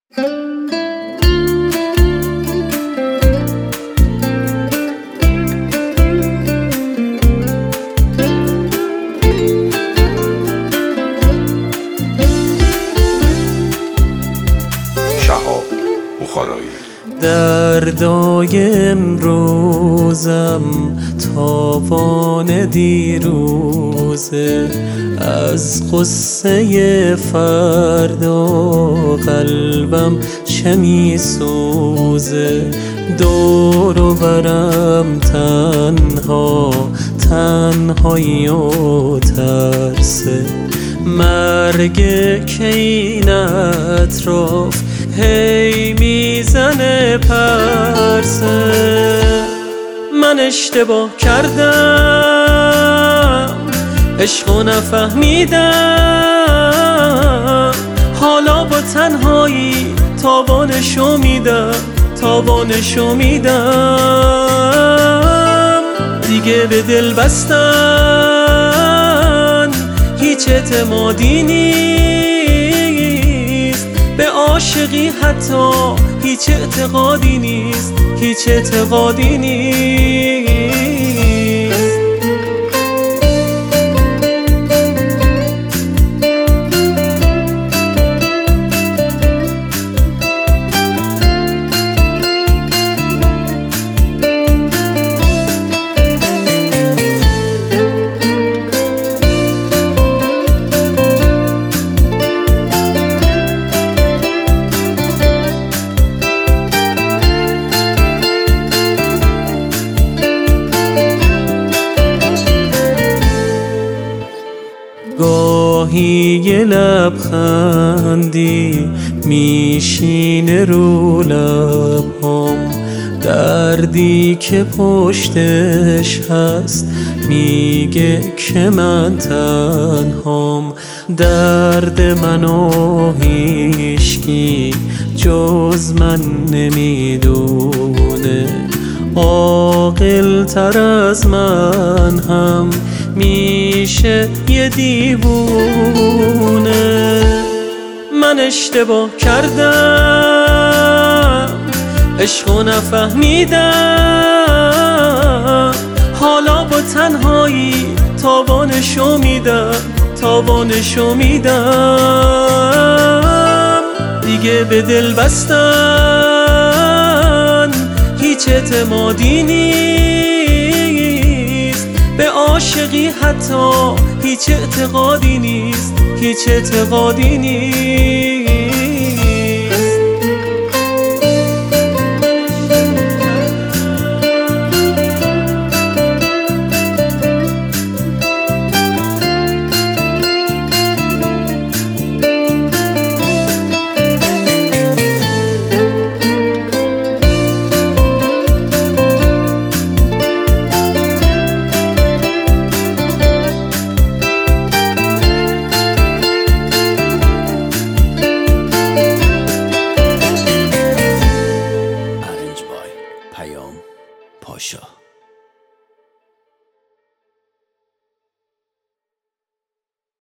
شهاب بخارایی. دردای امروزم تاوان دیروزه، از قصه فردا قلبم چه می سوزه. دور و برم تنها، تنهایی و ترسه، مرگ که این اطراف هی میزنه پرسه. من اشتباه کردم، عشقو نفهمیدم، حالا با تنهایی تاوانشو میدم، تاوانشو میدم. دیگه به دل بستن هیچ اعتمادی نیست، به عاشقی حتی هیچ اعتقادی نیست، هیچ اعتقادی نیست. گاهی یه لبخندی میشینه رو لبهام، دردی که پشتش هست میگه که من تنهام. درد منو هیچکی جز من نمیدونه، عاقل تر از من هم میشه یه دیوونه. من اشتباه کردم، عشقو نفهمیدم، حالا با تنهایی تاوانشو میدم، تاوانشو میدم. دیگه به دل بستن هیچ اعتمادی نیست، به عاشقی حتی هیچ اعتقادی نیست، هیچ اعتقادی نیست.